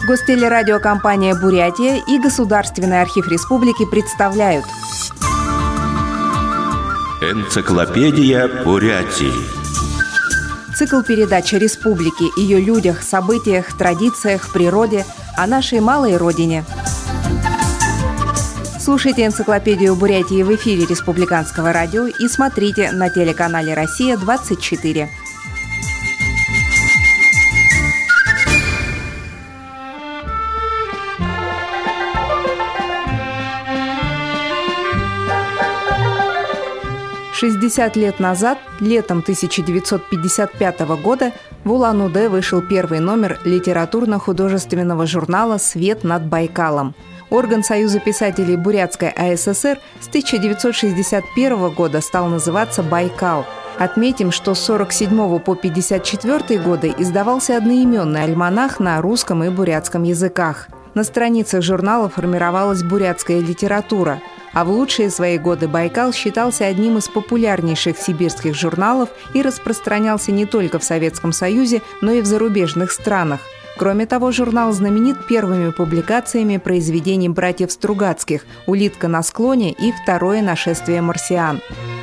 Гостелерадиокомпания «Бурятия» и Государственный архив республики представляют Энциклопедия Бурятии. Цикл передач о республике, ее людях, событиях, традициях, природе, о нашей малой родине. Слушайте энциклопедию Бурятии в эфире Республиканского радио и смотрите на телеканале «Россия-24». «60 лет назад, летом 1955 года, в Улан-Удэ вышел первый номер литературно-художественного журнала «Свет над Байкалом». Орган Союза писателей Бурятской АССР с 1961 года стал называться «Байкал». Отметим, что с 1947 по 1954 годы издавался одноименный альманах на русском и бурятском языках. На страницах журнала формировалась бурятская литература, а в лучшие свои годы «Байкал» считался одним из популярнейших сибирских журналов и распространялся не только в Советском Союзе, но и в зарубежных странах. Кроме того, журнал знаменит первыми публикациями произведений братьев Стругацких «Улитка на склоне» и «Второе нашествие марсиан».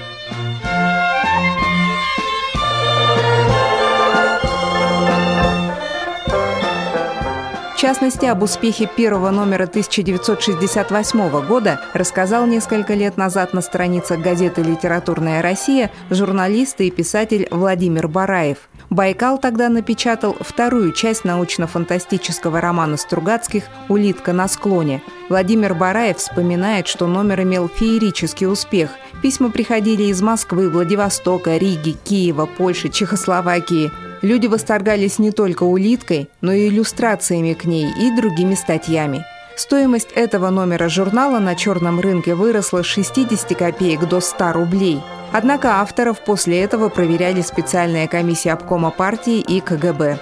В частности, об успехе первого номера 1968 года рассказал несколько лет назад на страницах газеты «Литературная Россия» журналист и писатель Владимир Бараев. «Байкал» тогда напечатал вторую часть научно-фантастического романа Стругацких «Улитка на склоне». Владимир Бараев вспоминает, что номер имел феерический успех. Письма приходили из Москвы, Владивостока, Риги, Киева, Польши, Чехословакии. Люди восторгались не только «Улиткой», но и иллюстрациями к ней и другими статьями. Стоимость этого номера журнала на черном рынке выросла с 60 копеек до 100 рублей. Однако авторов после этого проверяли специальная комиссия обкома партии и КГБ.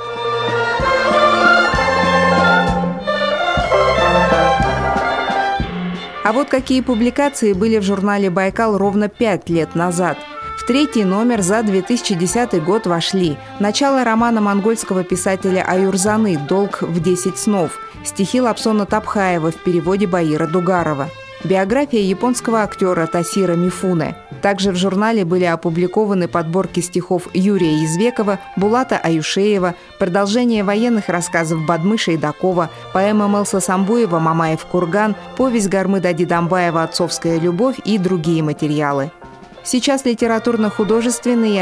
А вот какие публикации были в журнале «Байкал» ровно 5 лет назад. В третий номер за 2010 год вошли начало романа монгольского писателя Аюрзаны «Долг в 10 снов», стихи Лапсона Тапхаева в переводе Баира Дугарова, биография японского актера Тасира Мифуне. Также в журнале были опубликованы подборки стихов Юрия Извекова, Булата Аюшеева, продолжение военных рассказов Бадмыша Идакова, поэма Мэлса Самбуева «Мамаев курган», повесть Гармыда Дидамбаева «Отцовская любовь» и другие материалы. Сейчас литературно-художественный и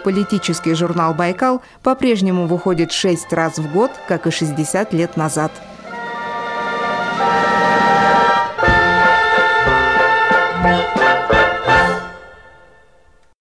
общественно-политический журнал «Байкал» по-прежнему выходит 6 раз в год, как и 60 лет назад.